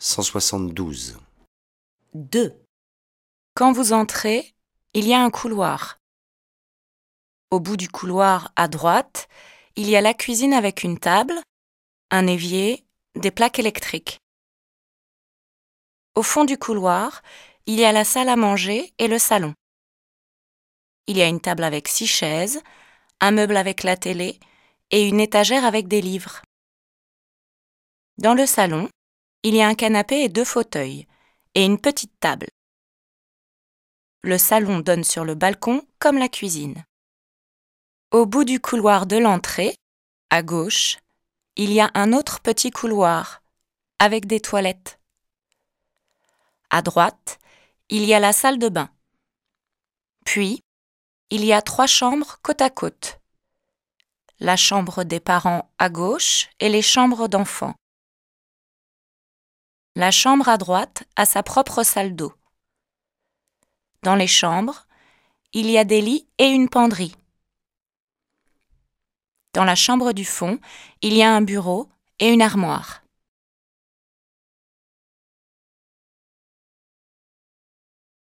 172. 2. Quand vous entrez, il y a un couloir. Au bout du couloir, à droite, il y a la cuisine avec une table, un évier, des plaques électriques. Au fond du couloir, il y a la salle à manger et le salon. Il y a une table avec 6 chaises, un meuble avec la télé et une étagère avec des livres. Dans le salon, il y a un canapé et 2 fauteuils, et une petite table. Le salon donne sur le balcon comme la cuisine. Au bout du couloir de l'entrée, à gauche, il y a un autre petit couloir, avec des toilettes. À droite, il y a la salle de bain. Puis, il y a 3 chambres côte à côte. La chambre des parents à gauche et les chambres d'enfants. La chambre à droite a sa propre salle d'eau. Dans les chambres, il y a des lits et une penderie. Dans la chambre du fond, il y a un bureau et une armoire.